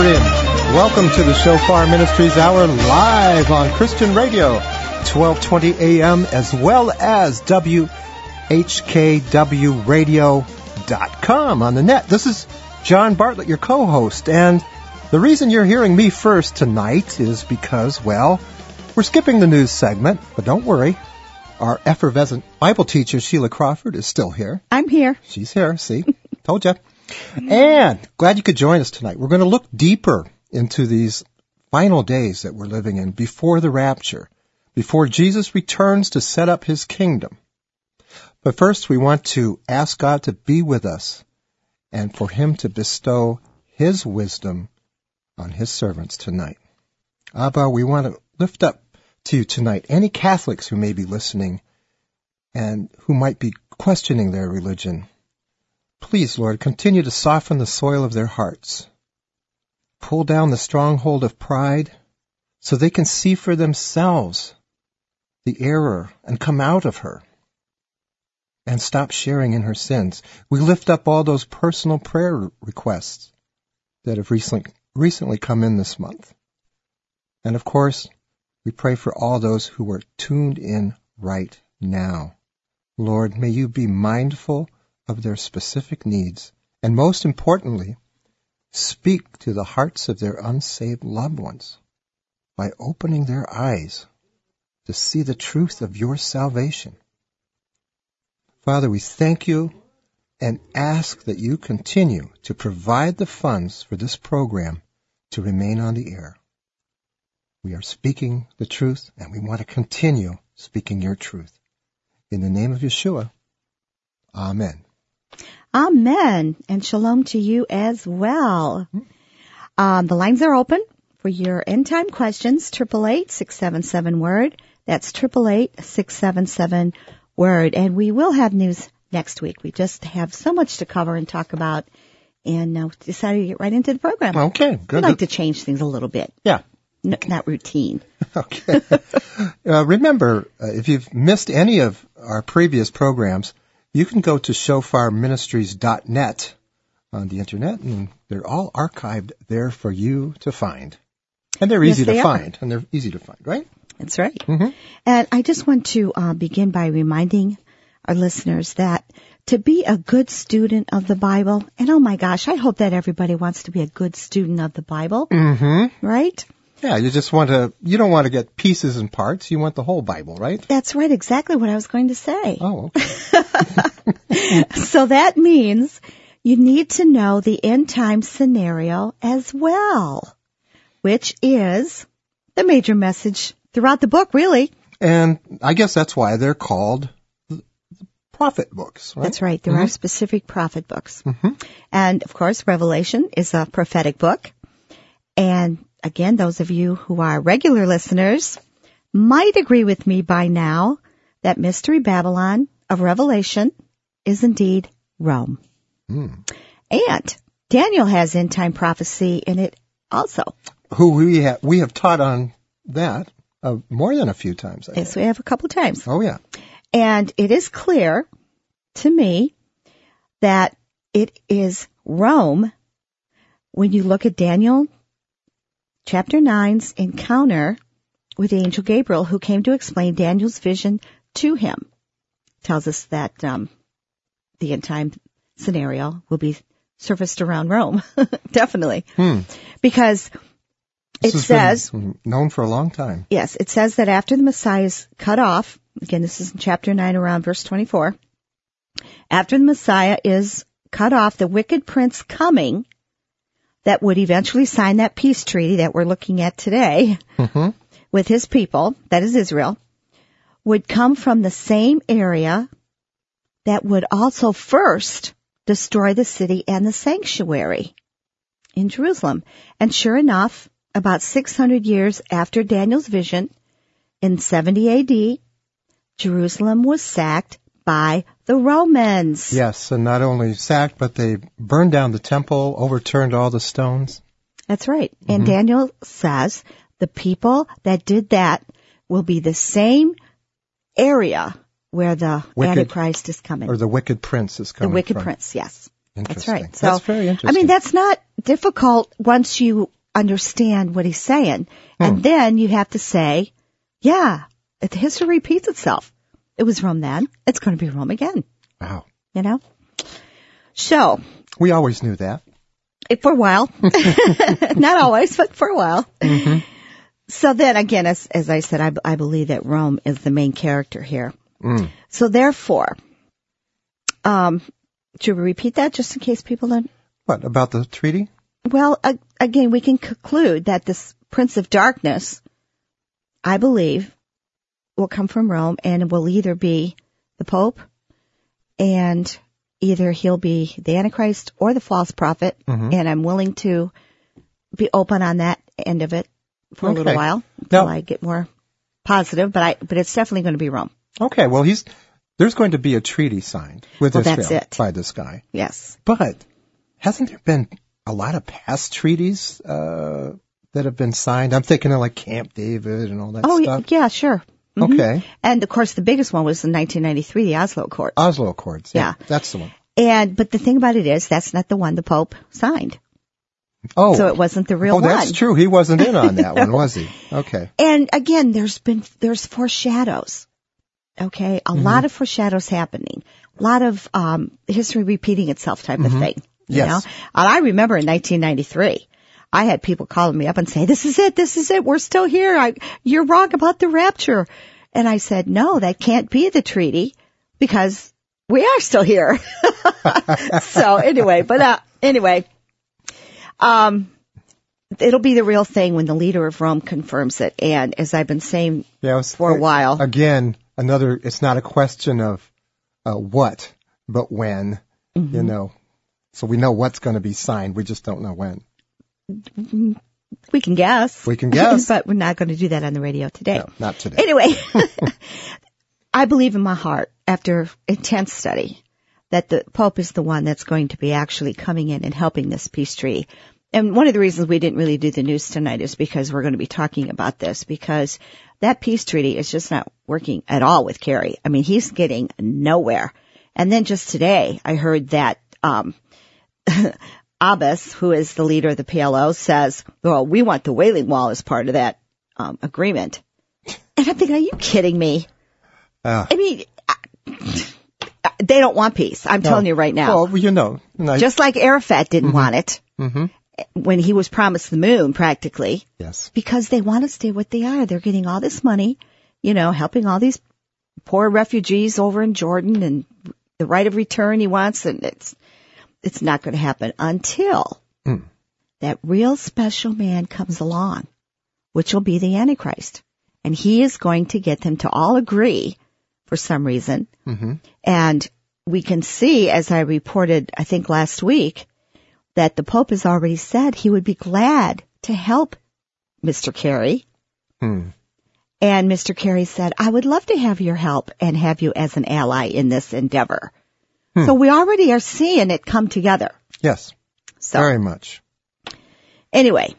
and welcome to the Shofar Ministries Hour live on Christian Radio, 1220 AM, as well as WHKWradio.com on the net. This is John Bartlett, your co-host, and the reason you're hearing me first tonight is because, well, we're skipping the news segment, but don't worry. Our effervescent Bible teacher, Sheila Crawford, is still here. I'm here. She's here, see? Told you. And glad you could join us tonight. We're going to look deeper into these final days that we're living in before the rapture, before Jesus returns to set up his kingdom. But first, we want to ask God to be with us and for him to bestow his wisdom on his servants tonight. Abba, we want to lift up to you tonight any Catholics who may be listening and who might be questioning their religion. Please, Lord, continue to soften the soil of their hearts. Pull down the stronghold of pride so they can see for themselves the error and come out of her and stop sharing in her sins. We lift up all those personal prayer requests that have recently come in this month. And of course, we pray for all those who are tuned in right now. Lord, may you be mindful of their specific needs, and most importantly, speak to the hearts of their unsaved loved ones by opening their eyes to see the truth of your salvation. Father, we thank you and ask that you continue to provide the funds for this program to remain on the air. We are speaking the truth, and we want to continue speaking your truth. In the name of Yeshua, amen. Amen. And shalom to you as well. The lines are open for your end-time questions, 888-677-WORD. That's 888-677-WORD. And we will have news next week. We just have so much to cover and talk about, and decided to get right into the program. Okay, good. We like to change things a little bit. Yeah. Not routine. Okay. Remember, if you've missed any of our previous programs, you can go to shofarministries.net on the internet, and they're all archived there for you to find. And they're easy to find, and they're easy to find, right? That's right. Mm-hmm. And I just want to begin by reminding our listeners that to be a good student of the Bible, and oh my gosh, I hope that everybody wants to be a good student of the Bible, right? Yeah, you don't want to get pieces and parts. You want the whole Bible, right? That's right, exactly what I was going to say. Oh, okay. So that means you need to know the end time scenario as well, which is the major message throughout the book, really. And I guess that's why they're called the prophet books, right? That's right. There are specific prophet books. And, of course, Revelation is a prophetic book. And again, those of you who are regular listeners might agree with me by now that Mystery Babylon of Revelation is indeed Rome. And Daniel has end-time prophecy in it also. Who we have taught on that more than a few times. Yes, we have a couple times. Oh, yeah. And it is clear to me that it is Rome when you look at Daniel Chapter 9's encounter with the angel Gabriel, who came to explain Daniel's vision to him, tells us that the end-time scenario will be surfaced around Rome, definitely, because it says known for a long time. Yes, it says that after the Messiah is cut off. Again, this is in chapter 9, around verse 24. After the Messiah is cut off, the wicked prince coming, that would eventually sign that peace treaty that we're looking at today with his people, that is Israel, would come from the same area that would also first destroy the city and the sanctuary in Jerusalem. And sure enough, about 600 years after Daniel's vision, in 70 A.D., Jerusalem was sacked by the Romans. Yes, and not only sacked, but they burned down the temple, overturned all the stones. That's right. And Daniel says the people that did that will be the same area where the Antichrist is coming. Or the wicked prince is coming. The wicked prince, yes. Interesting. That's right. So, that's very interesting. I mean, that's not difficult once you understand what he's saying. And then you have to say, yeah, history repeats itself. It was Rome then. It's going to be Rome again. Wow. You know? So. We always knew that. For a while. Not always, but for a while. Mm-hmm. So then again, as I said, I believe that Rome is the main character here. Mm. So therefore, should we repeat that just in case people don't? What, about the treaty? Well, again, we can conclude that this Prince of Darkness, I believe, will come from Rome and will either be the Pope, and either he'll be the Antichrist or the false prophet, and I'm willing to be open on that end of it for a little while until I get more positive, but it's definitely going to be Rome. Okay, well, there's going to be a treaty signed with Israel by this guy. Yes. But hasn't there been a lot of past treaties that have been signed? I'm thinking of like Camp David and all that stuff. Oh, yeah, sure. Mm-hmm. Okay. And of course the biggest one was in 1993, the Oslo Accords. Oslo Accords. Yeah. That's the one. But the thing about it is that's not the one the Pope signed. Oh. So it wasn't the real one. Oh, that's true. He wasn't in on that one, was he? Okay. And again, there's foreshadows. Okay. A lot of foreshadows happening. A lot of, history repeating itself type of thing. You know? And I remember in 1993, I had people calling me up and say, this is it, we're still here, you're wrong about the rapture. And I said, no, that can't be the treaty, because we are still here. So anyway, it'll be the real thing when the leader of Rome confirms it. And as I've been saying for a while. Again, it's not a question of what, but when, you know. So we know what's going to be signed, we just don't know when. We can guess. But we're not going to do that on the radio today. No, not today. Anyway, I believe in my heart, after intense study, that the Pope is the one that's going to be actually coming in and helping this peace treaty. And one of the reasons we didn't really do the news tonight is because we're going to be talking about this, because that peace treaty is just not working at all with Kerry. I mean, he's getting nowhere. And then just today, I heard that Abbas, who is the leader of the PLO, says, well, we want the Wailing Wall as part of that agreement. And I'm thinking, are you kidding me? I mean, they don't want peace. I'm telling you right now. Well, you know. Just like Arafat didn't want it when he was promised the moon, practically. Yes. Because they want to stay what they are. They're getting all this money, you know, helping all these poor refugees over in Jordan, and the right of return he wants, and it's not going to happen until that real special man comes along, which will be the Antichrist. And he is going to get them to all agree for some reason. And we can see, as I reported, I think last week, that the Pope has already said he would be glad to help Mr. Kerry. And Mr. Kerry said, I would love to have your help and have you as an ally in this endeavor. So we already are seeing it come together. Yes, very much. Anyway,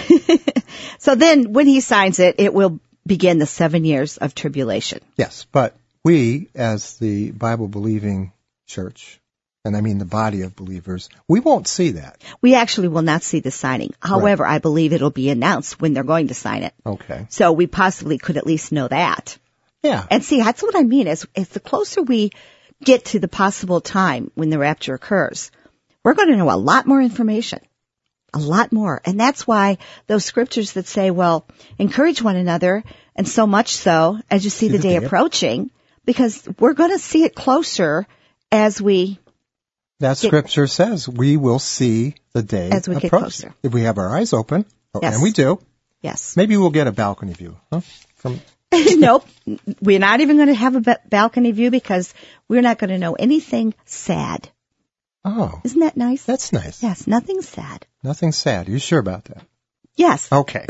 so then when he signs it, it will begin the 7 years of tribulation. Yes, but we, as the Bible-believing church, and I mean the body of believers, we won't see that. We actually will not see the signing. However, I believe it'll be announced when they're going to sign it. Okay. So we possibly could at least know that. Yeah. And see, that's what I mean. As the closer we get to the possible time when the rapture occurs, we're going to know a lot more information. A lot more. And that's why those scriptures that say, well, encourage one another, and so much so as you see the day approaching, because we're going to see it closer as we... That scripture says we will see the day as we get closer. If we have our eyes open, and we do. Yes. Maybe we'll get a balcony view, huh? Nope. We're not even going to have a balcony view, because we're not going to know anything sad. Oh. Isn't that nice? That's nice. Yes, nothing sad. Nothing sad. Are you sure about that? Yes. Okay.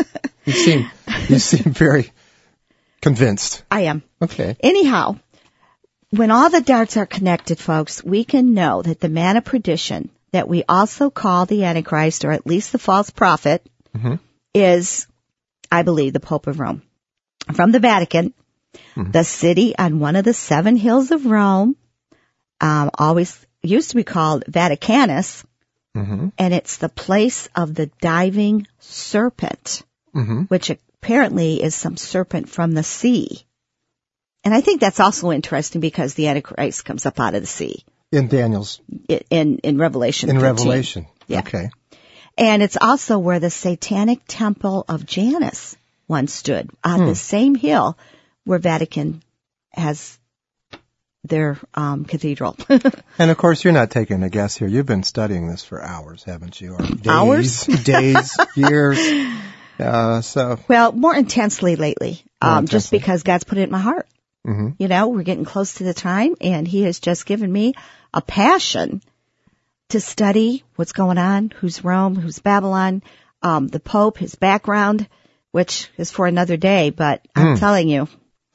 You seem very convinced. I am. Okay. Anyhow, when all the darts are connected, folks, we can know that the man of perdition, that we also call the Antichrist, or at least the false prophet, is, I believe, the Pope of Rome. From the Vatican, the city on one of the 7 hills of Rome, always used to be called Vaticanus, Mm-hmm. and it's the place of the diving serpent, Mm-hmm. which apparently is some serpent from the sea. And I think that's also interesting because the Antichrist comes up out of the sea In Daniel's, in Revelation 13. Revelation. Yeah. Okay. And it's also where the satanic temple of Janus once stood, on the same hill where Vatican has their cathedral. And of course, you're not taking a guess here. You've been studying this for hours, haven't you? Or days, Hours? days, years. Well, more intensely lately, More just intensely. because God's put it in my heart. Mhm. You know, we're getting close to the time, and He has just given me a passion to study what's going on, who's Rome, who's Babylon, the Pope, his background, which is for another day, but I'm telling you,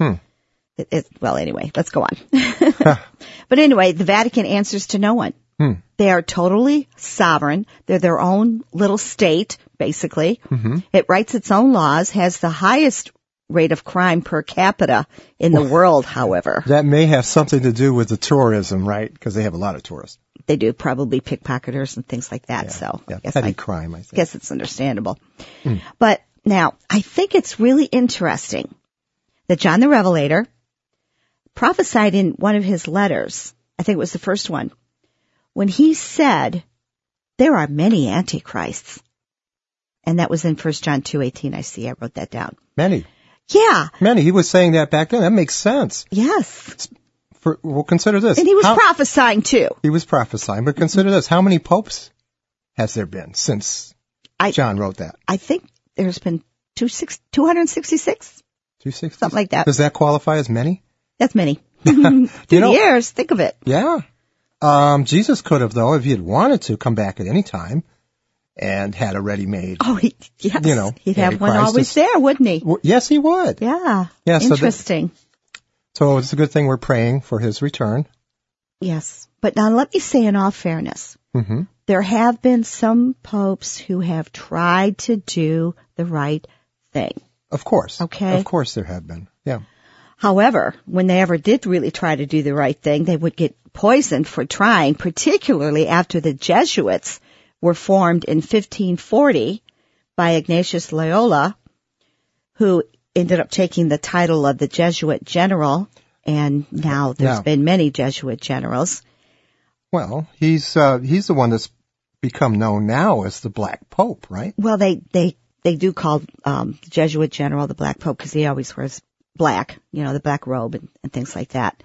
well, anyway, let's go on. But anyway, the Vatican answers to no one. They are totally sovereign. They're their own little state, basically. It writes its own laws, has the highest rate of crime per capita in the world, however. That may have something to do with the tourism, right? Because they have a lot of tourists. They do probably pickpocketers and things like that, so Yeah, I guess petty crime, I think. guess it's understandable. But now, I think it's really interesting that John the Revelator prophesied in one of his letters, I think it was the first one, when he said, there are many antichrists. And that was in 1 John 2:18. I see, I wrote that down. Many. Yeah, He was saying that back then. That makes sense. yes. Well, consider this. And he was prophesying too. He was prophesying, but consider this. How many popes has there been since John wrote that? I think there's been 266, 260? something like that. Does that qualify as many? That's many. Through the years, think of it. Yeah. Jesus could have, though, if he had wanted to, come back at any time and had a ready-made. Oh, yes. You know, he'd have one Antichrist always there, wouldn't he? Yes, he would. Yeah. Yeah, so Interesting. So it's a good thing we're praying for his return. Yes. But now let me say in all fairness, Mm-hmm. there have been some popes who have tried to do the right thing. Of course. Okay. Of course there have been. Yeah. However, when they ever did really try to do the right thing, they would get poisoned for trying, particularly after the Jesuits were formed in 1540 by Ignatius Loyola, who ended up taking the title of the Jesuit general, and now there's been many Jesuit generals. Well, he's the one that's become known now as the Black Pope, right? Well, they do call the Jesuit general the Black Pope because he always wears black, you know, the black robe and things like that.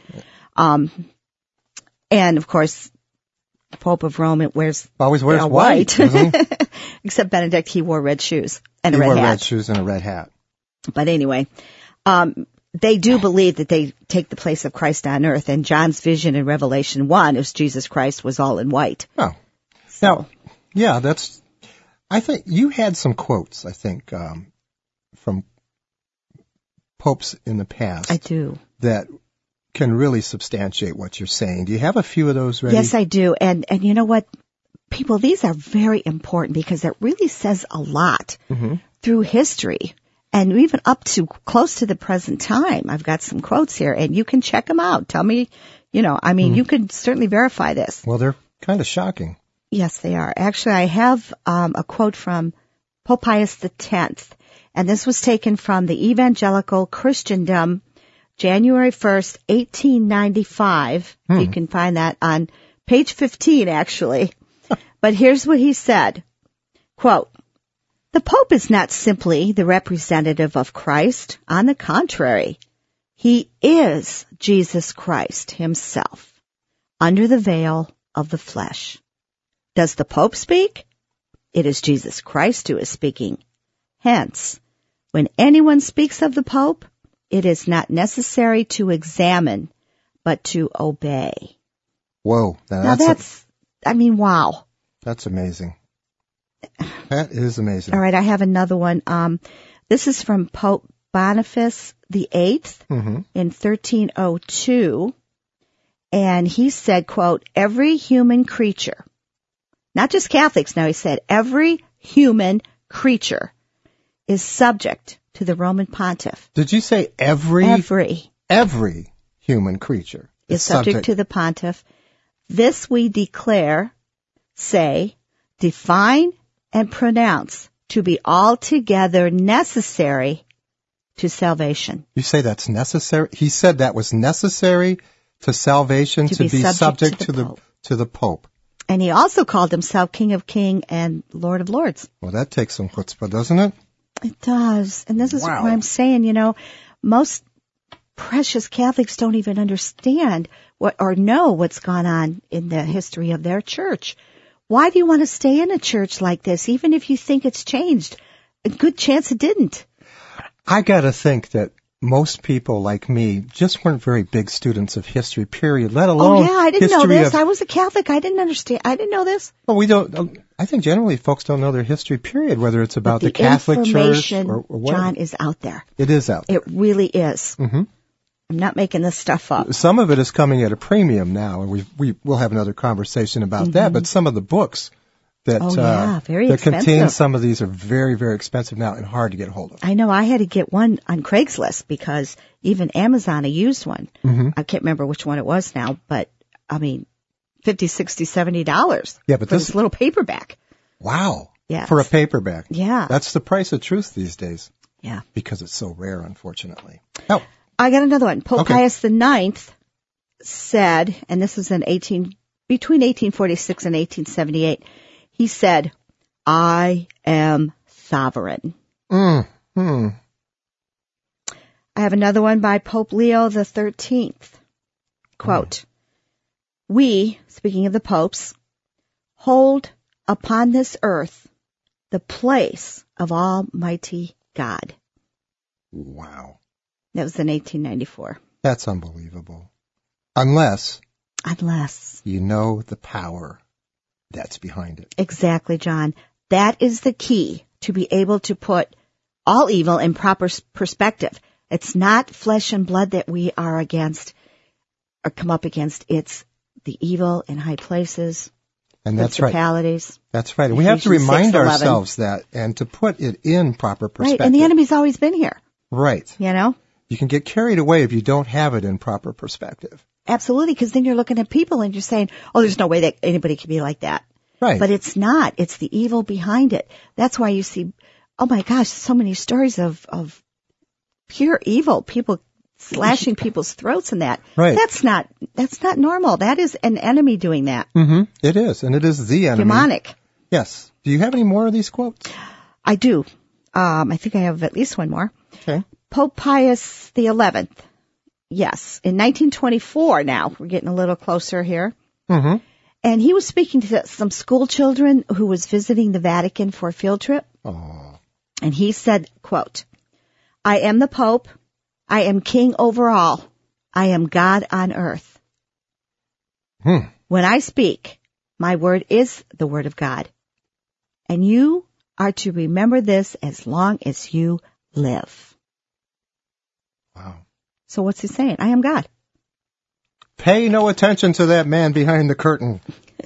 And of course, the Pope of Rome wears Always wears white. doesn't he? Except Benedict, he wore red shoes and a He red wore hat. red shoes and a red hat. But anyway, they do believe that they take the place of Christ on earth, and John's vision in Revelation 1 is Jesus Christ was all in white. Oh. So, Now, yeah, I think you had some quotes, I think, from popes in the past. I do. That can really substantiate what you're saying. Do you have a few of those ready? Yes, I do. And you know what? People, these are very important because it really says a lot through history and even up to close to the present time. I've got some quotes here and you can check them out. Tell me, you know, I mean, you can certainly verify this. Well, they're kind of shocking. Yes, they are. Actually, I have a quote from Pope Pius X, and this was taken from the Evangelical Christendom, January 1st, 1895. You can find that on page 15, actually. But here's what he said. Quote, "The Pope is not simply the representative of Christ. On the contrary, he is Jesus Christ himself, under the veil of the flesh. Does the Pope speak? It is Jesus Christ who is speaking. Hence, when anyone speaks of the Pope, it is not necessary to examine, but to obey." Whoa. Now wow. That's amazing. That is amazing. All right, I have another one. This is from Pope Boniface VIII in 1302. And he said, quote, "Every human creature," not just Catholics, now he said, "every human creature is subject to the Roman pontiff." Did you say every human creature is subject to the pontiff. This we declare, say, define and pronounce to be altogether necessary to salvation. You say that's necessary? He said that was necessary to salvation to be subject to the Pope. And he also called himself King of Kings and Lord of Lords. Well, that takes some chutzpah, doesn't it? It does. And this is what I'm saying, most precious Catholics don't even understand or know what's gone on in the history of their church. Why do you want to stay in a church like this, even if you think it's changed? A good chance it didn't. I gotta think that most people like me just weren't very big students of history, period, let alone I didn't know this. I was a Catholic. I didn't understand. I didn't know this. Well, we don't, I think generally folks don't know their history, period, whether it's about the Catholic Church or what. John, is out there. It is out there. It really is. Mm-hmm. I'm not making this stuff up. Some of it is coming at a premium now, and we'll have another conversation about that, but some of the books that contain some of these are very, very expensive now and hard to get hold of. I know. I had to get one on Craigslist because even Amazon, I used one. Mm-hmm. I can't remember which one it was now, but I mean, $50, $60, $70 but for this little paperback. Wow. Yes. For a paperback. Yeah. That's the price of truth these days. Yeah. Because it's so rare, unfortunately. Oh. I got another one. Pope Pius IX said, and this was in between 1846 and 1878, he said, I am sovereign. Mm-hmm. I have another one by Pope Leo XIII. Quote, we, speaking of the popes, hold upon this earth the place of Almighty God. Wow. That was in 1894. That's unbelievable. Unless you know the power that's behind it. Exactly, John. That is the key to be able to put all evil in proper perspective. It's not flesh and blood that we are against or come up against. It's the evil in high places. And that's right. Principalities. That's right. And we have to remind ourselves that and to put it in proper perspective. Right, and the enemy's always been here. Right. You can get carried away if you don't have it in proper perspective. Absolutely, because then you're looking at people and you're saying, oh, there's no way that anybody can be like that. Right. But it's not. It's the evil behind it. That's why you see, oh my gosh, so many stories of pure evil, people slashing people's throats and that. Right. That's not normal. That is an enemy doing that. Mm-hmm. It is, and it is the enemy. Demonic. Yes. Do you have any more of these quotes? I do. I think I have at least one more. Okay. Pope Pius XI. Yes. In 1924 now, we're getting a little closer here. Mm-hmm. And he was speaking to some school children who was visiting the Vatican for a field trip. Oh. And he said, quote, I am the Pope. I am king over all. I am God on earth. When I speak, my word is the word of God. And you are to remember this as long as you live. Wow. So what's he saying? I am God. Pay no attention to that man behind the curtain.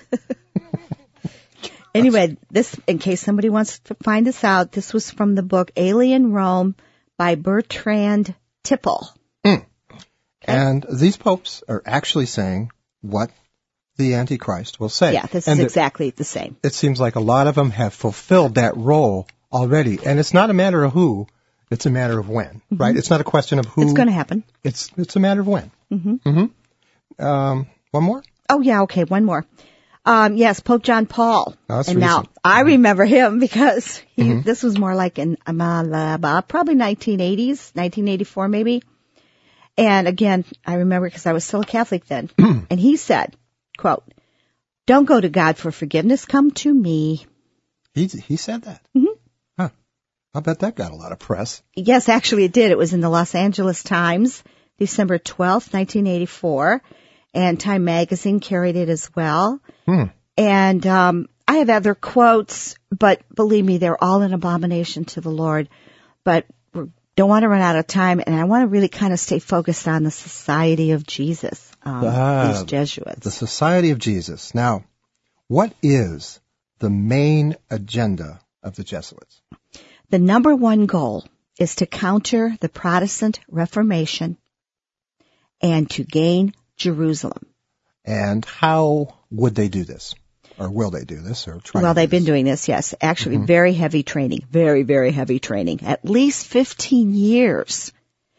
Anyway, this, in case somebody wants to find this out, this was from the book Alien Rome by Bertrand Tipple. Okay. And these popes are actually saying what the Antichrist will say. Yeah, this is exactly the same. It seems like a lot of them have fulfilled that role already. And it's not a matter of who, it's a matter of when, right? It's not a question of who. It's going to happen. It's a matter of when. One more? Oh, yeah, okay, one more. Yes, Pope John Paul. Oh, that's and recent. Now, I remember him because this was more like in probably 1980s, 1984 maybe. And again, I remember because I was still a Catholic then. And he said, quote, don't go to God for forgiveness, come to me. He said that? Mm-hmm. Huh. I'll bet that got a lot of press. Yes, actually it did. It was in the Los Angeles Times, December 12th, 1984. And Time Magazine carried it as well. And I have other quotes, but believe me, they're all an abomination to the Lord. But we don't want to run out of time, and I want to really kind of stay focused on the Society of Jesus, these Jesuits. The Society of Jesus. Now, what is the main agenda of the Jesuits? The number one goal is to counter the Protestant Reformation and to gain Jerusalem. And how would they do this? Or will they do this? Or try Well, to do they've been this? doing this, yes. Actually, very heavy training. Very, very heavy training. At least 15 years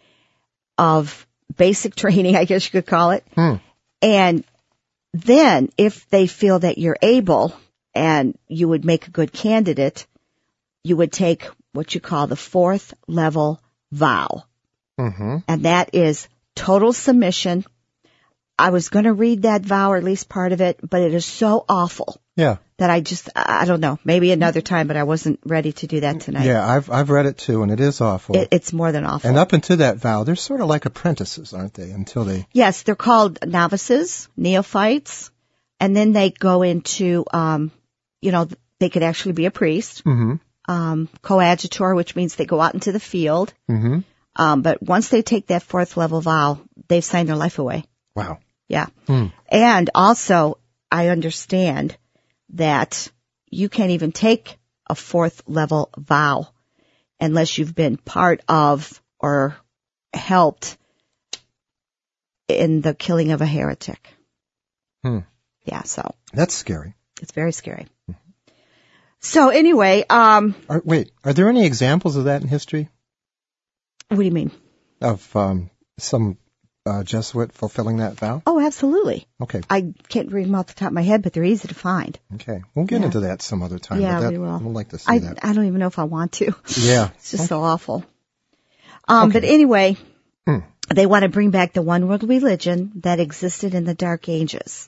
of basic training, I guess you could call it. And then, if they feel that you're able and you would make a good candidate, you would take what you call the 4th level vow. And that is total submission. I was going to read that vow, or at least part of it, but it is so awful. Yeah. That I don't know, maybe another time, but I wasn't ready to do that tonight. Yeah, I've read it too, and it is awful. It's more than awful. And up into that vow, they're sort of like apprentices, aren't they? Until they... Yes, they're called novices, neophytes, and then they go into, they could actually be a priest, coadjutor, which means they go out into the field. But once they take that 4th level vow, they've signed their life away. Wow. Yeah. And also, I understand that you can't even take a 4th level vow unless you've been part of or helped in the killing of a heretic. Yeah, so. That's scary. It's very scary. So anyway, Are there any examples of that in history? What do you mean? Of some Jesuit fulfilling that vow? Oh, absolutely. Okay. I can't read them off the top of my head, but they're easy to find. Okay. We'll get into that some other time. Yeah, but we will. We'd like to see that. I don't even know if I want to. Yeah. It's just so awful. But anyway, they want to bring back the one world religion that existed in the Dark Ages.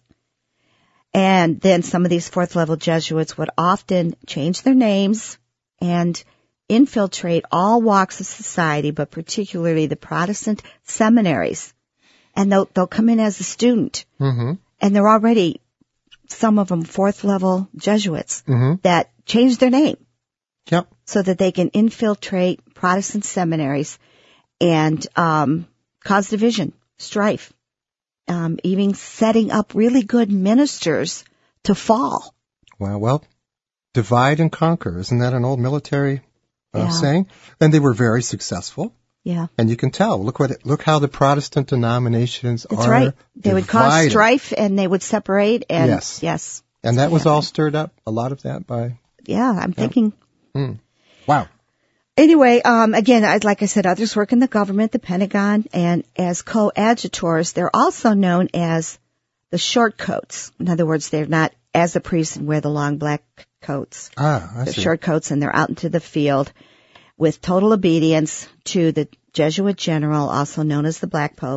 And then some of these 4th level Jesuits would often change their names and infiltrate all walks of society, but particularly the Protestant seminaries. And they'll come in as a student. And they're already, some of them, 4th level Jesuits that change their name. Yep. So that they can infiltrate Protestant seminaries and cause division, strife, even setting up really good ministers to fall. Well, divide and conquer. Isn't that an old military saying? And they were very successful. Yeah. And you can tell. Look how the Protestant denominations That's are right. They would cause divided. strife and they would separate. And Yes. And that was all stirred up, a lot of that by... Yeah, I'm thinking. Wow. Anyway, again, like I said, others work in the government, the Pentagon, and as coadjutors, they're also known as the short coats. In other words, they're not as a priest and wear the long black coats. I They're see. short coats, and they're out into the field with total obedience to the Jesuit general, also known as the Black Pope.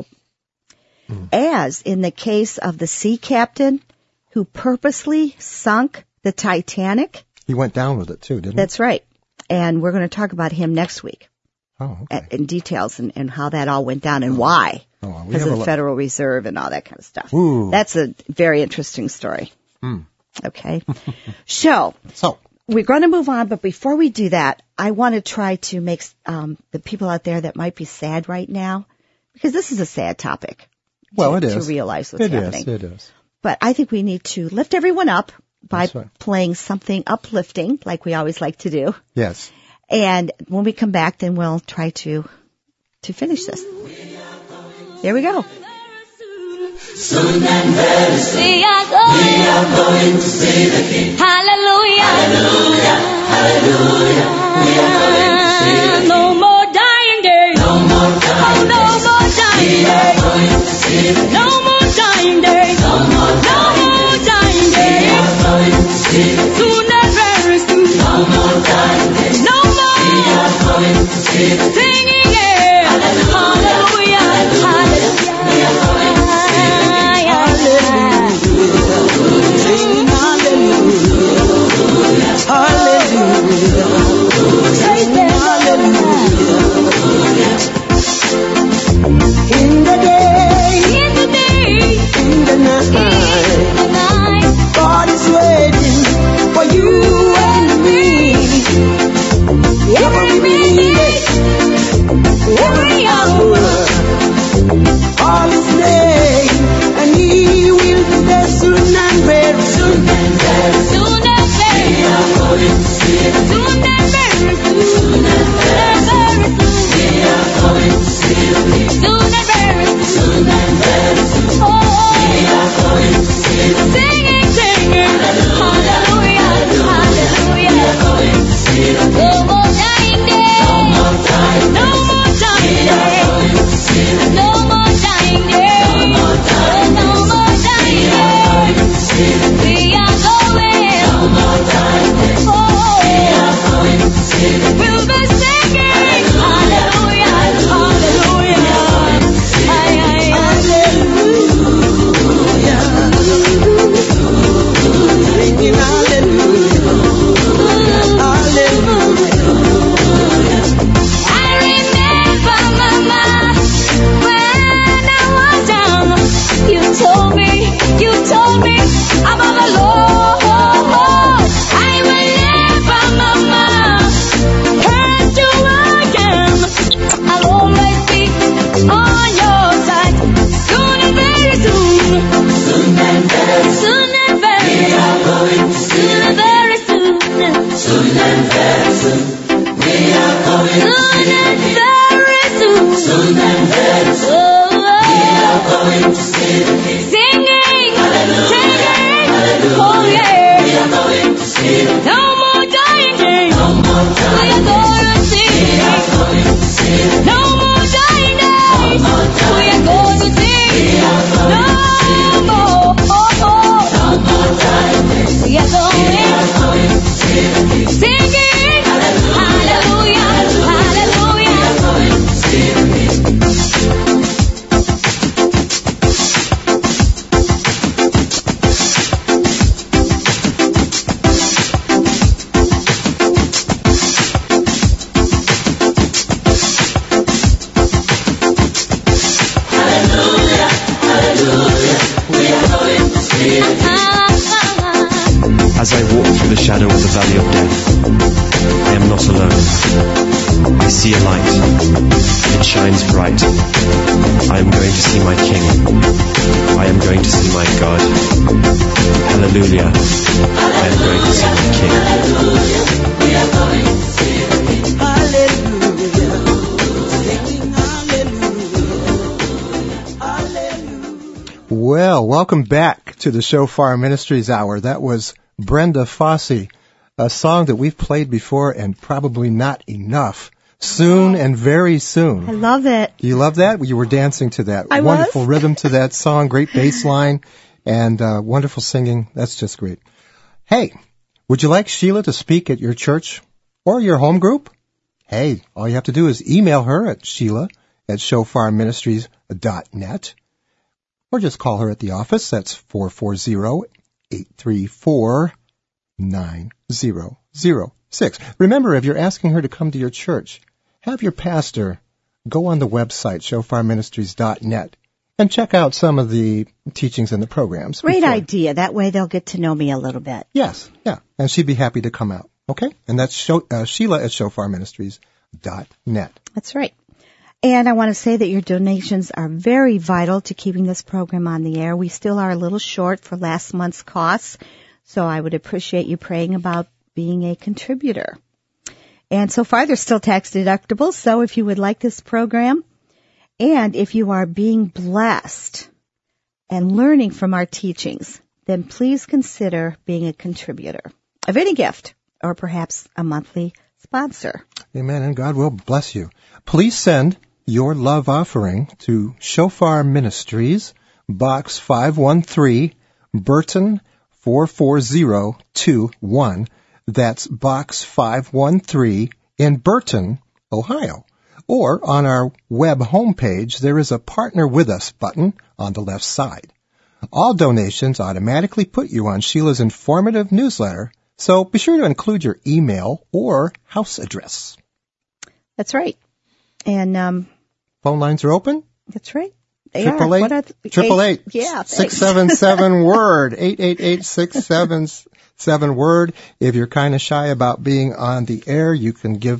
As in the case of the sea captain who purposely sunk the Titanic. He went down with it too, didn't he? That's right. And we're going to talk about him next week. Oh, okay. In details and how that all went down and why. Because of the Federal Reserve and all that kind of stuff. Ooh. That's a very interesting story. Okay. So we're going to move on, but before we do that, I want to try to make the people out there that might be sad right now, because this is a sad topic. Well, it is. To realize what's happening. It is. But I think we need to lift everyone up by playing something uplifting, like we always like to do. Yes. And when we come back, then we'll try to finish this. There we go. Soon and very soon we are going to see the King. Hallelujah. Hallelujah. Hallelujah. We are going to see the King. No more dying days. No more dying days. No more dying days. We are going to see the King. No more dying days. No more dying days. We are going to see the King. Soon and very soon. No more dying days. No more. We are going to see the King. Singing it. Hallelujah. Hallelujah. We are going to see the King. In the day, in the night, God is waiting for you and me. Every minute, every hour, all is day, and He will be there soon and very soon. Soon and very soon. We are going to see it. Soon and very soon. Soon and very soon. and very soon, we are going to see the King. Soon and very soon, we are going to see the King. Singing, Hallelujah, singing, hallelujah. oh yeah. We are going to see the King. No more dying, No more we are dying going to days. see. We are going to see the King. No more dying days, more we are dying going to days. see. We are going to see the No King. more, No more dying days. we are We are going to see the King. singing, hallelujah, hallelujah. We are going to see the King. Hallelujah, hallelujah. We are going to see the King. As I walk through the shadow of the valley of death, I am not alone. I see a light. It shines bright. I am going to see my King. I am going to see my God. Hallelujah. I am going to see my King. We are going to see the King. Hallelujah. Singing hallelujah. Hallelujah. Well, welcome back to the Shofar Ministries Hour. That was Brenda Fossey, a song that we've played before and probably not enough. Soon and very I soon. love it. You love that? You were dancing to that. I was. Wonderful rhythm to that song, great bass line, and wonderful singing. That's just great. Hey, would you like Sheila to speak at your church or your home group? Hey, all you have to do is email her at sheila@shofarministries.net or just call her at the office. That's 440-834-9006. Remember, if you're asking her to come to your church, have your pastor go on the website, shofarministries.net, and check out some of the teachings and the programs. Great before. idea. That way they'll get to know me a little bit. Yes, yeah. And she'd be happy to come out. Okay? And that's Sheila@shofarministries.net. That's right. And I want to say that your donations are very vital to keeping this program on the air. We still are a little short for last month's costs, so I would appreciate you praying about being a contributor. And so far, they're still tax deductible, so if you would like this program, and if you are being blessed and learning from our teachings, then please consider being a contributor of any gift or perhaps a monthly sponsor. Amen, and God will bless you. Please send your love offering to Shofar Ministries, Box 513, Burton 44021. That's Box 513 in Burton, Ohio. Or on our web homepage, there is a Partner With Us button on the left side. All donations automatically put you on Sheila's informative newsletter, so be sure to include your email or house address. That's right. And Phone lines are open. that's right. They are. 888 Yeah, thanks. 677-WORD, 888-677-WORD. If you're kind of shy about being on the air, you can give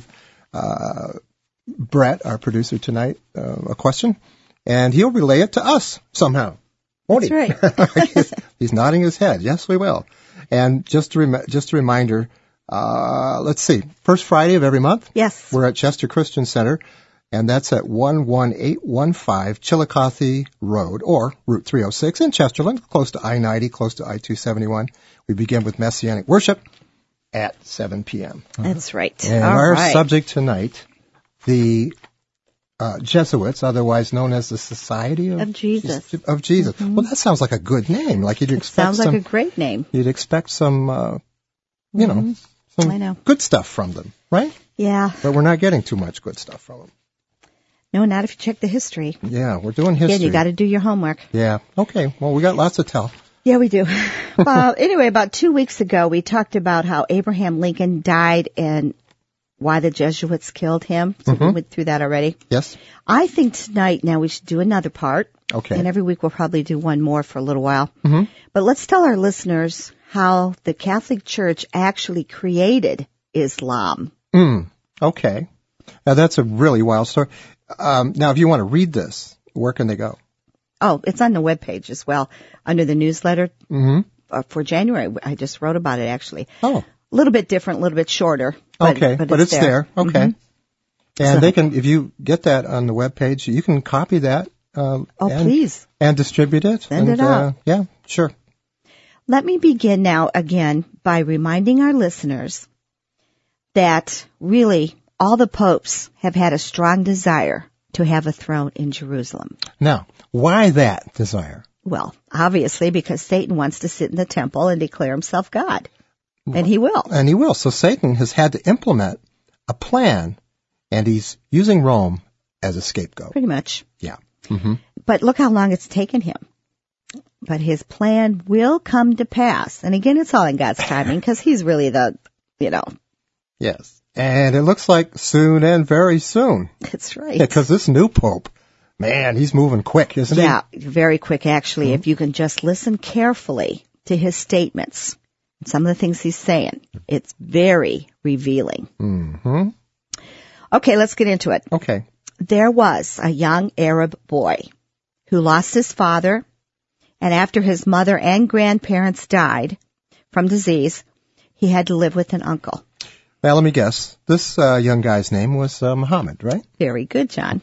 Brett, our producer tonight, a question, and he'll relay it to us somehow. Won't That's he? right. He's nodding his head. Yes, we will. And just a reminder, let's see, first Friday of every month, Yes. we're at Chester Christian Center, and that's at 11815 Chillicothe Road, or Route 306 in Chesterland, close to I-90, close to I-271. We begin with Messianic worship at 7 p.m. That's right. And All our right. subject tonight, the Jesuits, otherwise known as the Society Of Jesus. Of Jesus. Well, that sounds like a good name. Like you'd expect Sounds like a great name. you'd expect some, some I know. good stuff from them, right? Yeah. But we're not getting too much good stuff from them. No, not if you check the history. Yeah, we're doing history. Again, you got to do your homework. Yeah. Okay. Well, we got lots to tell. Yeah, we do. Well, anyway, about 2 weeks ago, we talked about how Abraham Lincoln died and why the Jesuits killed him. So we went through that already. Yes. I think tonight now we should do another part. Okay. And every week we'll probably do one more for a little while. Mm-hmm. But let's tell our listeners how the Catholic Church actually created Islam. Okay. Now that's a really wild story. Now, if you want to read this, where can they go? Oh, it's on the webpage as well, under the newsletter for January. I just wrote about it, actually. Oh. A little bit different, a little bit shorter. But it's there. Okay. Mhm. And So- they can, if you get that on the webpage, you can copy that. Please. And distribute it. Send it out. Yeah, sure. Let me begin now again by reminding our listeners that really all the popes have had a strong desire to have a throne in Jerusalem. Now, why that desire? Well, obviously because Satan wants to sit in the temple and declare himself God. And he will. And he will. So Satan has had to implement a plan, and he's using Rome as a scapegoat. Pretty much. Yeah. Mm-hmm. But look how long it's taken him. But his plan will come to pass. And again, it's all in God's timing because he's really Yes. And it looks like soon and very soon. That's right. Because this new pope, man, he's moving quick, isn't he? Yeah, very quick actually. If you can just listen carefully to his statements, some of the things he's saying, it's very revealing. Mm-hmm. Okay, let's get into it. Okay. There was a young Arab boy who lost his father, and after his mother and grandparents died from disease, he had to live with an uncle. Well, let me guess. This young guy's name was Muhammad, right? Very good, John.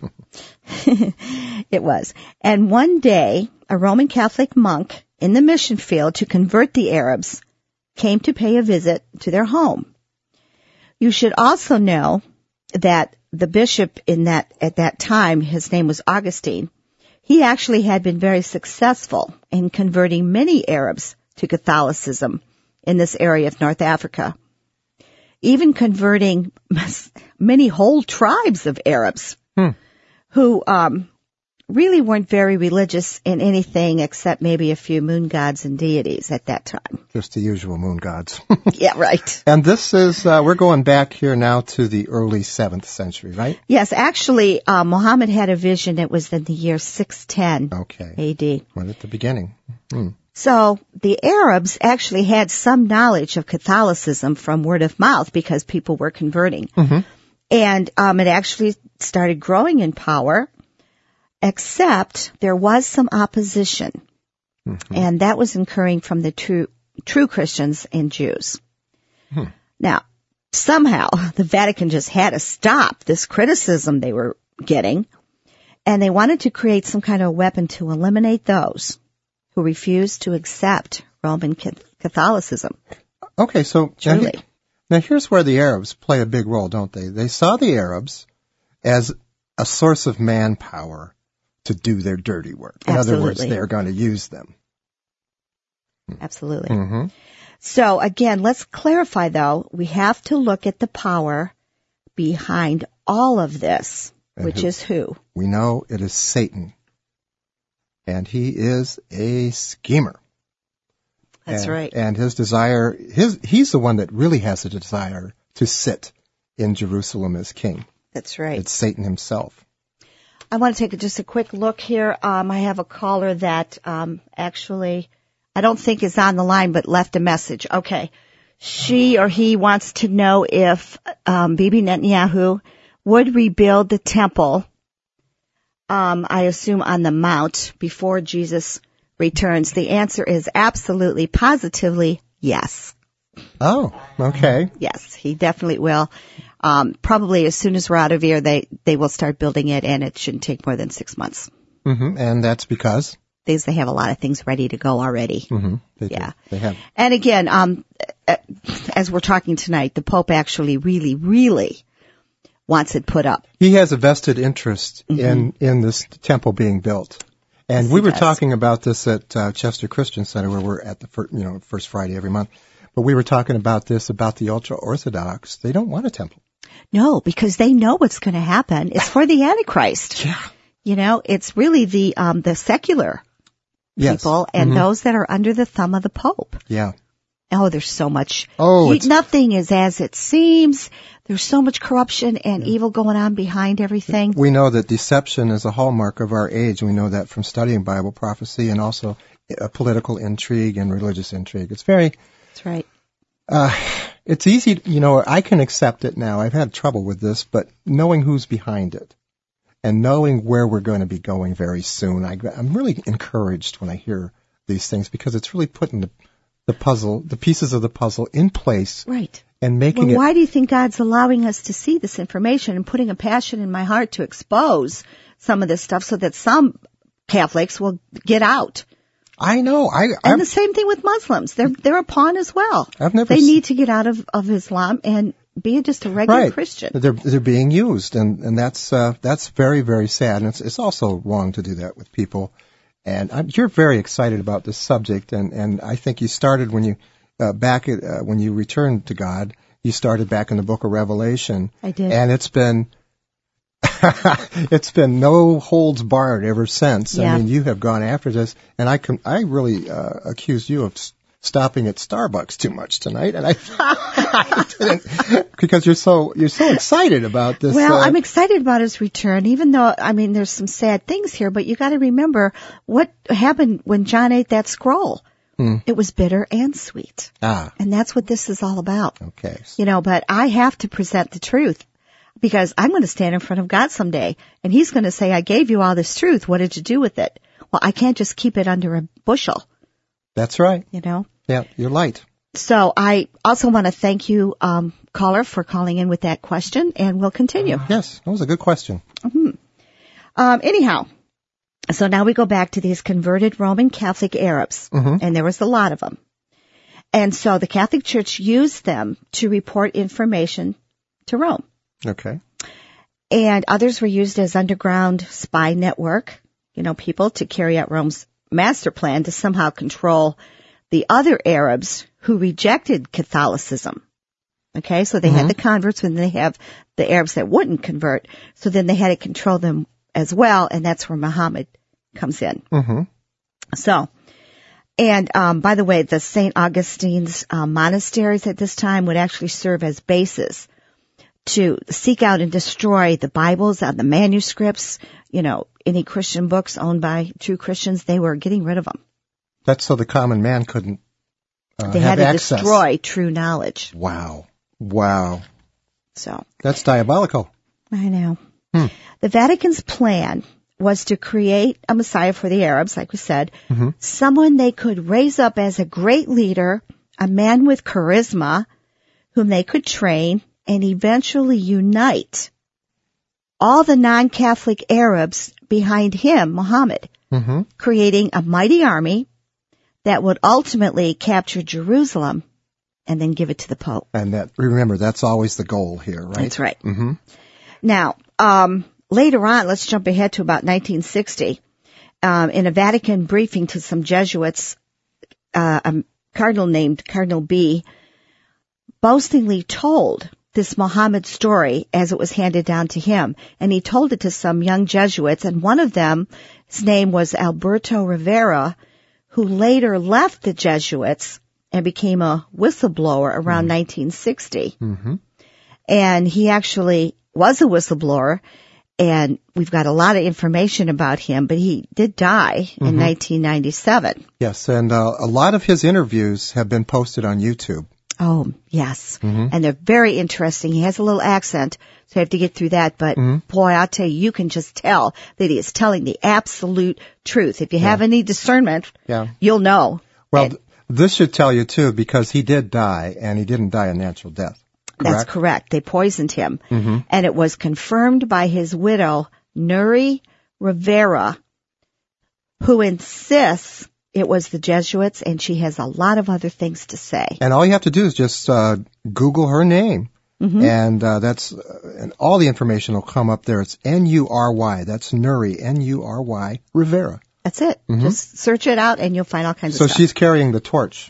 It was. And one day, a Roman Catholic monk in the mission field to convert the Arabs came to pay a visit to their home. You should also know that the bishop at that time, his name was Augustine, he actually had been very successful in converting many Arabs to Catholicism in this area of North Africa, even converting many whole tribes of Arabs who really weren't very religious in anything except maybe a few moon gods and deities at that time. Just the usual moon gods. Yeah, right. And this is, we're going back here now to the early 7th century, right? Yes, actually, Muhammad had a vision. It was in the year 610 A.D. Right at the beginning. So the Arabs actually had some knowledge of Catholicism from word of mouth because people were converting. Mm-hmm. And it actually started growing in power, except there was some opposition. Mm-hmm. And that was occurring from the true Christians and Jews. Mm-hmm. Now, somehow the Vatican just had to stop this criticism they were getting, and they wanted to create some kind of weapon to eliminate those who refused to accept Roman Catholicism. Okay, so Truly. Now here's where the Arabs play a big role, don't they? They saw the Arabs as a source of manpower to do their dirty work. In Absolutely. other words, they're going to use them. Absolutely. Mm-hmm. So again, let's clarify though, we have to look at the power behind all of this, And which is who? We know it is Satan. And he is a schemer. That's right. And his desire, he's the one that really has a desire to sit in Jerusalem as king. That's right. It's Satan himself. I want to take just a quick look here. I have a caller that actually I don't think is on the line, but left a message. Okay. She or he wants to know if Bibi Netanyahu would rebuild the temple, I assume on the Mount, before Jesus returns. The answer is absolutely, positively yes. Oh, okay. Yes, he definitely will. Probably as soon as we're out of here, they will start building it, and it shouldn't take more than 6 months. Mm-hmm. And that's because? They have a lot of things ready to go already. Mm-hmm. Yeah. They have. And again, as we're talking tonight, the Pope actually really, really wants it put up. He has a vested interest in this temple being built. And Yes, we were does. talking about this at Chester Christian Center, where we're at the first Friday every month. But we were talking about this, about the ultra-Orthodox. They don't want a temple. No, because they know what's going to happen. It's for the Antichrist. Yeah. You know, it's really the secular Yes. people and those that are under the thumb of the Pope. Yeah. Oh, there's so much. Oh, nothing is as it seems. There's so much corruption and evil going on behind everything. We know that deception is a hallmark of our age. We know that from studying Bible prophecy and also political intrigue and religious intrigue. It's very... That's right. It's easy, I can accept it now. I've had trouble with this, but knowing who's behind it and knowing where we're going to be going very soon, I'm really encouraged when I hear these things because it's really putting the pieces of the puzzle in place Right. and making Well, it. why do you think God's allowing us to see this information and putting a passion in my heart to expose some of this stuff so that some Catholics will get out? I know. And the same thing with Muslims. They're a pawn as well. They need to get out of Islam and be just a regular right. Christian. They're being used, and that's very, very sad. And it's also wrong to do that with people. And you're very excited about this subject, and I think you started when you when you returned to God. You started back in the Book of Revelation. I did, and it's been no holds barred ever since. Yeah. I mean, you have gone after this, and I really accused you of stopping at Starbucks too much tonight, and I didn't, because you're so excited about this. Well, I'm excited about his return, even though, I mean, there's some sad things here, but you got to remember what happened when John ate that scroll. It was bitter and sweet. And that's what this is all about. Okay. But I have to present the truth, because I'm going to stand in front of God someday, and he's going to say, I gave you all this truth. What did you do with it? Well, I can't just keep it under a bushel. That's right. Yeah, you're light. So I also want to thank you, caller, for calling in with that question, and we'll continue. Yes, that was a good question. Anyhow, so now we go back to these converted Roman Catholic Arabs, and there was a lot of them. And so the Catholic Church used them to report information to Rome. Okay. And others were used as underground spy network, people to carry out Rome's master plan to somehow control the other Arabs who rejected Catholicism. Okay, so they had the converts, and they have the Arabs that wouldn't convert. So then they had to control them as well, and that's where Muhammad comes in. So, and by the way, the St. Augustine's monasteries at this time would actually serve as bases to seek out and destroy the Bibles and the manuscripts, any Christian books owned by true Christians. They were getting rid of them. That's so the common man couldn't They had have to access. destroy true knowledge. Wow. So That's diabolical. I know. The Vatican's plan was to create a Messiah for the Arabs, like we said, someone they could raise up as a great leader, a man with charisma, whom they could train and eventually unite all the non-Catholic Arabs behind him, Muhammad, creating a mighty army that would ultimately capture Jerusalem and then give it to the Pope. And remember, that's always the goal here, right? That's right. Now, later on, let's jump ahead to about 1960. In a Vatican briefing to some Jesuits, a cardinal named Cardinal B boastingly told this Muhammad story as it was handed down to him. And he told it to some young Jesuits, and one of them, his name was Alberto Rivera, who later left the Jesuits and became a whistleblower around 1960. And he actually was a whistleblower, and we've got a lot of information about him, but he did die in 1997. Yes, and a lot of his interviews have been posted on YouTube. Oh, yes. And they're very interesting. He has a little accent, so you have to get through that. But, boy, I'll tell you can just tell that he is telling the absolute truth. If you have any discernment, you'll know. Well, this should tell you, too, because he did die, and he didn't die a natural death. Correct? That's correct. They poisoned him. And it was confirmed by his widow, Nuri Rivera, who insists it was the Jesuits, and she has a lot of other things to say. And all you have to do is just Google her name, and and all the information will come up there. It's N-U-R-Y. That's Nuri, N-U-R-Y, Rivera. That's it. Just search it out, and you'll find all kinds of So stuff. she's carrying the torch.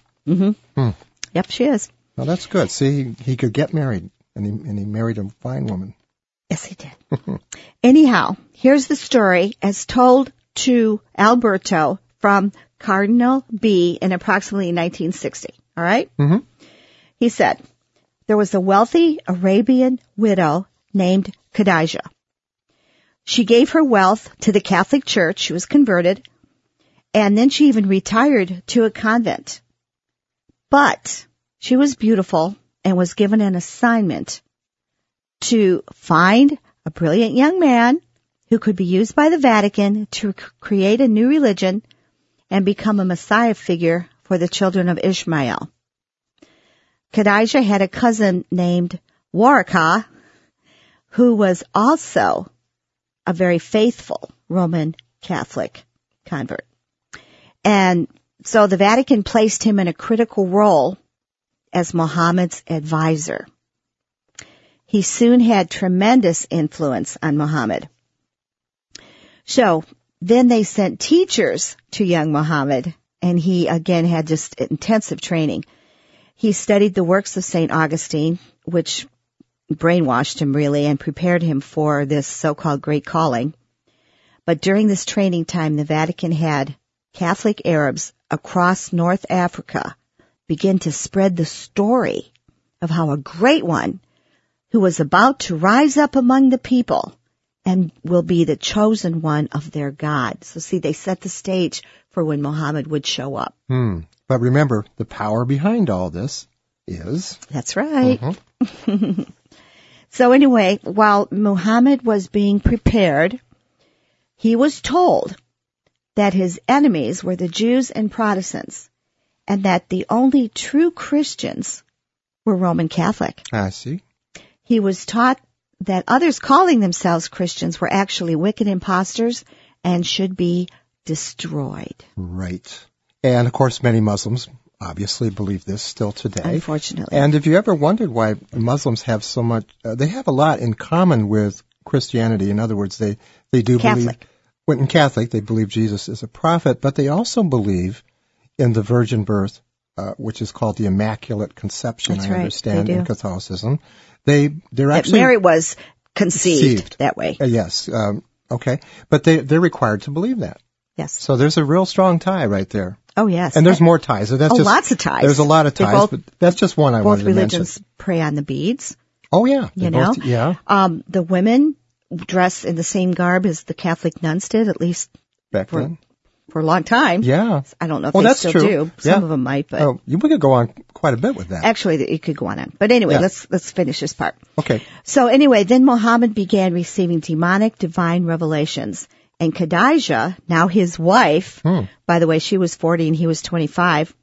Yep, she is. Well, that's good. See, he could get married, and he married a fine woman. Yes, he did. Anyhow, here's the story as told to Alberto from Cardinal B in approximately 1960. All right? He said, there was a wealthy Arabian widow named Khadijah. She gave her wealth to the Catholic Church. She was converted. And then she even retired to a convent. But she was beautiful and was given an assignment to find a brilliant young man who could be used by the Vatican to create a new religion and become a Messiah figure for for the children of Ishmael. Kadijah had a cousin named Waraka, who was also a very faithful Roman Catholic convert. And so the Vatican placed him in a critical role as Muhammad's advisor. He soon had tremendous influence on Muhammad. So then they sent teachers to young Muhammad, and he again had just intensive training. He studied the works of St. Augustine, which brainwashed him really and prepared him for this so-called great calling. But during this training time, the Vatican had Catholic Arabs across North Africa begin to spread the story of how a great one who was about to rise up among the people and will be the chosen one of their God. So see, they set the stage for when Muhammad would show up. But remember, the power behind all this is... That's right. So anyway, while Muhammad was being prepared, he was told that his enemies were the Jews and Protestants, and that the only true Christians were Roman Catholic. I see. He was taught that others calling themselves Christians were actually wicked imposters and should be destroyed. Right. And, of course, many Muslims obviously believe this still today. Unfortunately. And if you ever wondered why Muslims have so much, they have a lot in common with Christianity. In other words, they do Catholic. believe, when in Catholic, they believe Jesus is a prophet, but they also believe in the virgin birth, which is called the Immaculate Conception, That's I right. understand, They do. in Catholicism. They're That actually... Mary was conceived that way. Yes. Okay. But they're required to believe that. Yes. So there's a real strong tie right there. Oh, yes. And there's more ties. So that's Oh, just, lots of ties. There's a lot of They ties, both- but that's just one I Both wanted to mention. religions pray on the beads, Oh, yeah. you They know. both- yeah. The women dress in the same garb as the Catholic nuns did, at least Back for then. a long time. Yeah. I don't know if Well, they that's still true. do. Some Yeah. of them might, but Oh, we could go on quite a bit with that. actually it could go on. But anyway, Yeah. let's finish this part. Okay. So anyway, then Muhammad began receiving demonic divine revelations. And Khadijah, now his wife, by the way, she was 40 and he was 25,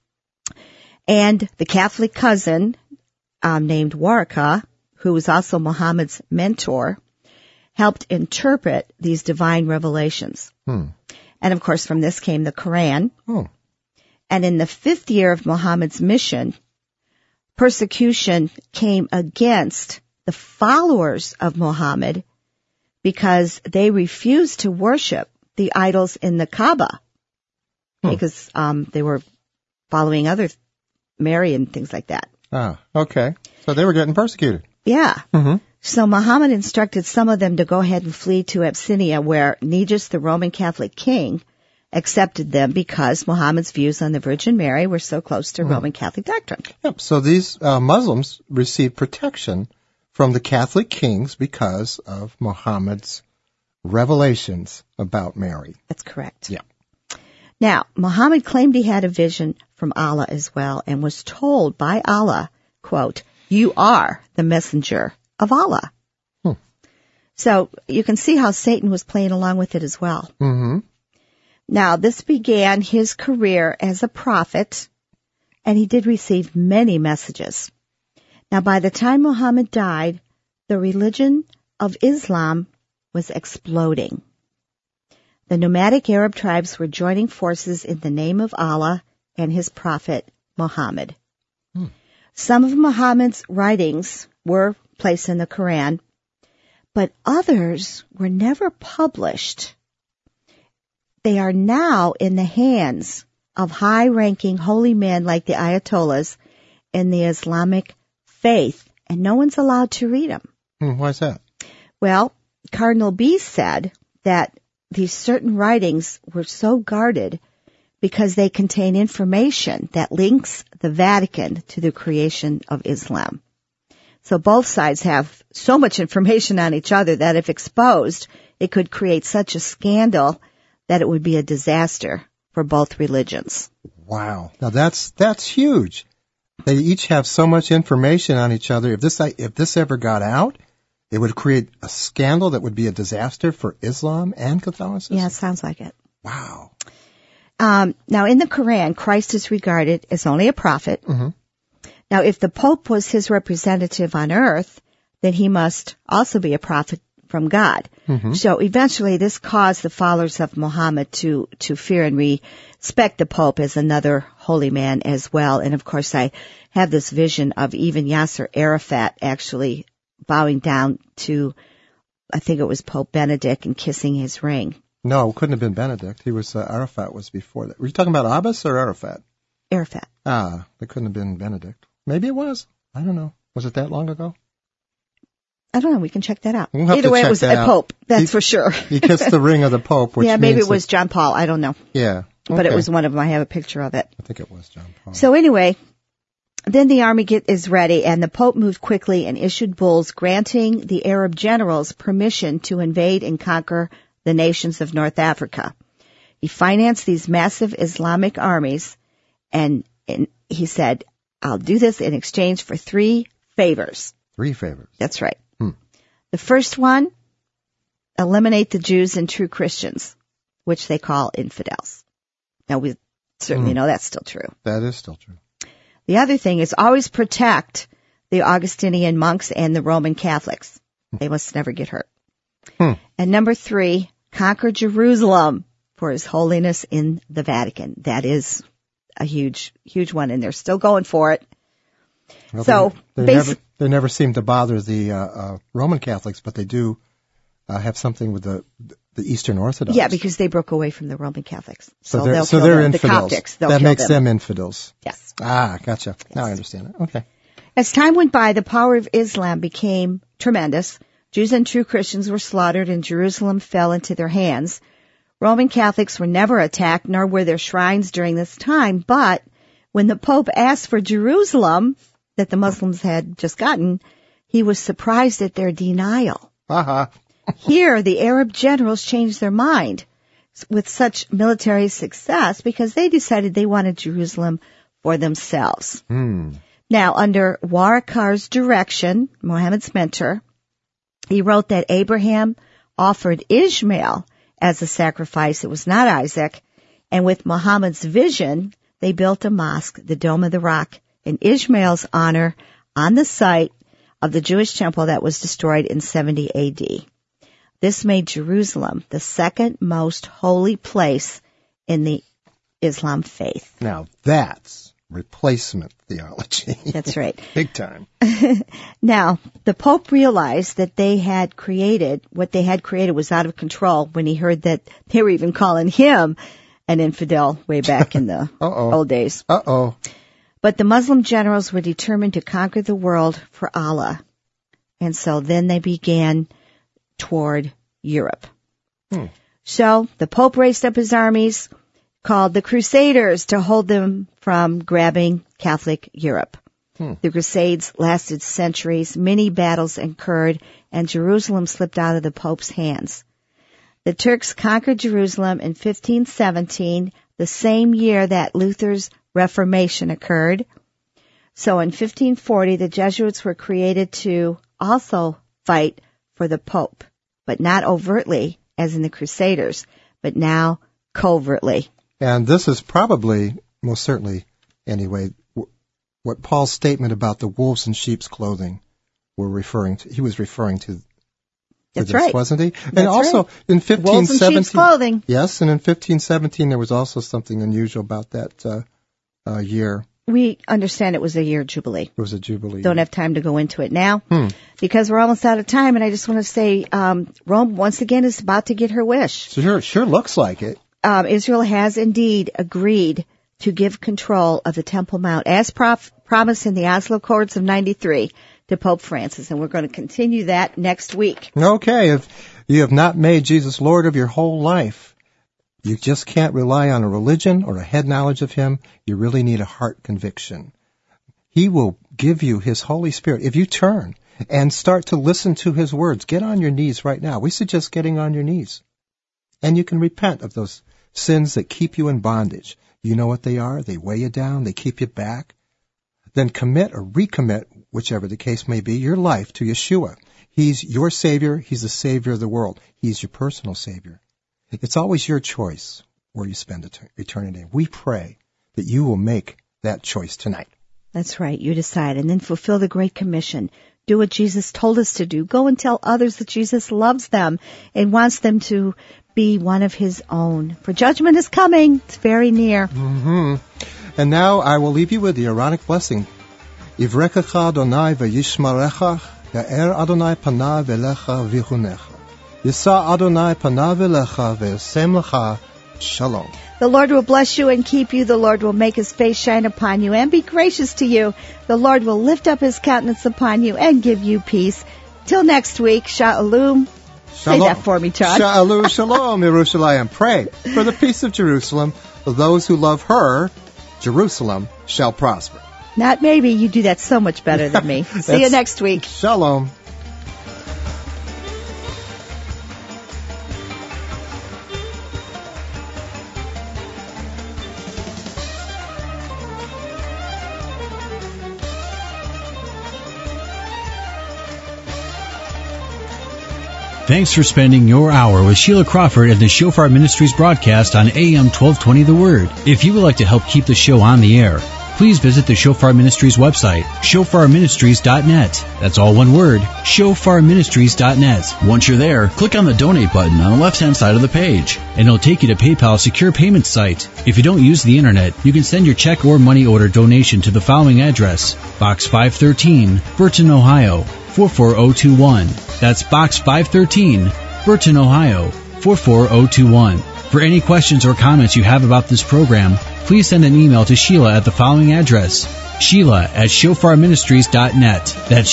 and the Catholic cousin named Waraka, who was also Muhammad's mentor, helped interpret these divine revelations. And of course, from this came the Quran. Oh. And in the 5th year of Muhammad's mission, persecution came against the followers of Muhammad because they refused to worship the idols in the Kaaba because they were following other Mary and things like that. Ah, okay. So they were getting persecuted. Yeah. So Muhammad instructed some of them to go ahead and flee to Abyssinia, where Negus, the Roman Catholic king, accepted them because Muhammad's views on the Virgin Mary were so close to Roman Catholic doctrine. Yep. So these Muslims received protection from the Catholic kings because of Muhammad's revelations about Mary. That's correct. Yeah. Now, Muhammad claimed he had a vision from Allah as well and was told by Allah, quote, "You are the messenger of Allah." So you can see how Satan was playing along with it as well. Now, this began his career as a prophet, and he did receive many messages. Now, by the time Muhammad died, the religion of Islam was exploding. The nomadic Arab tribes were joining forces in the name of Allah and his prophet, Muhammad. Some of Muhammad's writings were placed in the Quran, but others were never published. They are now in the hands of high-ranking holy men like the Ayatollahs in the Islamic faith, and no one's allowed to read them. Why is that? Well, Cardinal B said that these certain writings were so guarded because they contain information that links the Vatican to the creation of Islam. So both sides have so much information on each other that if exposed, it could create such a scandal that it would be a disaster for both religions. Wow. Now that's huge. They each have so much information on each other. If this ever got out, it would create a scandal that would be a disaster for Islam and Catholicism. Yeah, it sounds like it. Wow. Now, in the Quran, Christ is regarded as only a prophet. Mm-hmm. Now, if the Pope was his representative on earth, then he must also be a prophet from God. Mm-hmm. So eventually this caused the followers of Muhammad to fear and respect the Pope as another holy man as well. And of course I have this vision of even Yasser Arafat actually bowing down to, I think it was Pope Benedict, and kissing his ring. No, it couldn't have been Benedict. He was, Arafat was before that. Were you talking about Abbas or Arafat? Arafat. Ah, it couldn't have been Benedict. Maybe it was. I don't know. Was it that long ago? I don't know. We can check that out. We'll have Either to way, it check was that a out. Pope. That's for sure. He kissed the ring of the Pope, which yeah, maybe means it was John Paul. I don't know. Yeah. But it okay. was one of them. I have a picture of it. I think it was John Paul. So anyway, then the army is ready, and the Pope moved quickly and issued bulls granting the Arab generals permission to invade and conquer the nations of North Africa. He financed these massive Islamic armies, and he said, I'll do this in exchange for 3 favors. 3 favors. That's right. The first one, eliminate the Jews and true Christians, which they call infidels. Now, we certainly know that's still true. That is still true. The other thing is always protect the Augustinian monks and the Roman Catholics. They must never get hurt. And number 3, conquer Jerusalem for His Holiness in the Vatican. That is a huge, huge one, and they're still going for it. Well, So, they never seem to bother the Roman Catholics, but they do have something with the Eastern Orthodox. yeah, because they broke away from the Roman Catholics. so they'll they're kill the infidels. Coptics. They'll That kill makes them infidels. Yes. Ah, gotcha. Now I understand it. Okay. As time went by, the power of Islam became tremendous. Jews and true Christians were slaughtered, and Jerusalem fell into their hands. Roman Catholics were never attacked, nor were their shrines during this time, but when the Pope asked for Jerusalem, that the Muslims had just gotten, he was surprised at their denial. Uh-huh. Here, the Arab generals changed their mind with such military success because they decided they wanted Jerusalem for themselves. Now, under Warakar's direction, Muhammad's mentor, he wrote that Abraham offered Ishmael as a sacrifice. It was not Isaac. And with Muhammad's vision, they built a mosque, the Dome of the Rock, in Ishmael's honor on the site of the Jewish temple that was destroyed in 70 AD. This made Jerusalem the second most holy place in the Islam faith. Now that's replacement theology. That's right. Big time. Now, the Pope realized that what they had created was out of control when he heard that they were even calling him an infidel way back in the old days. Uh-oh. But the Muslim generals were determined to conquer the world for Allah. And so then they began toward Europe. So the Pope raised up his armies, called the Crusaders, to hold them from grabbing Catholic Europe. The Crusades lasted centuries, many battles occurred, and Jerusalem slipped out of the Pope's hands. The Turks conquered Jerusalem in 1517, the same year that Luther's Reformation occurred. So in 1540, the Jesuits were created to also fight for the Pope, but not overtly, as in the Crusaders, but now covertly. And this is probably, most certainly, anyway, what Paul's statement about the wolves in sheep's clothing were referring to. He was referring to That's this, right. wasn't he? And That's also right. in Wolves in 1517, sheep's clothing. yes, and in 1517 there was also something unusual about that year. We understand it was a year jubilee. It was a jubilee. Don't have time to go into it now because we're almost out of time. And I just want to say, Rome once again is about to get her wish. Sure looks like it. Israel has indeed agreed to give control of the Temple Mount as promised in the Oslo Accords of 93 to Pope Francis. And we're going to continue that next week. Okay, if you have not made Jesus Lord of your whole life, you just can't rely on a religion or a head knowledge of Him. You really need a heart conviction. He will give you His Holy Spirit. If you turn and start to listen to His words, get on your knees right now. We suggest getting on your knees. And you can repent of those sins that keep you in bondage. You know what they are. They weigh you down. They keep you back. Then commit or recommit, whichever the case may be, your life to Yeshua. He's your Savior. He's the Savior of the world. He's your personal Savior. It's always your choice where you spend eternity. We pray that you will make that choice tonight. That's right. You decide, and then fulfill the Great Commission. Do what Jesus told us to do. Go and tell others that Jesus loves them and wants them to be one of His own. For judgment is coming. It's very near. Mm-hmm. And now I will leave you with the Aaronic blessing. Ivrekecha Adonai v'yishmarecha, ya'er Adonai panav elecha v'chunecha. Yisa Adonai panav elecha v'yasem lecha shalom. The Lord will bless you and keep you. The Lord will make His face shine upon you and be gracious to you. The Lord will lift up His countenance upon you and give you peace. Till next week, Shalom. Say that for me, Todd. Shalom, shalom, Yerushalayim. Pray for the peace of Jerusalem. Those who love her, Jerusalem, shall prosper. Not maybe. You do that so much better than me. See you next week. Shalom. Thanks for spending your hour with Sheila Crawford and the Shofar Ministries broadcast on AM 1220 The Word. If you would like to help keep the show on the air, please visit the Shofar Ministries website, shofarministries.net. That's all one word, shofarministries.net. Once you're there, click on the donate button on the left-hand side of the page, and it'll take you to PayPal's secure payment site. If you don't use the internet, you can send your check or money order donation to the following address: Box 513, Burton, Ohio 44021. That's Box 513, Burton, Ohio 44021. For any questions or comments you have about this program, please send an email to Sheila at the following address: Sheila@shofarministries.net. That's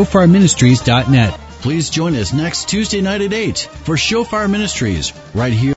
Sheila@shofarministries.net. Please join us next Tuesday night at 8 for Shofar Ministries, right here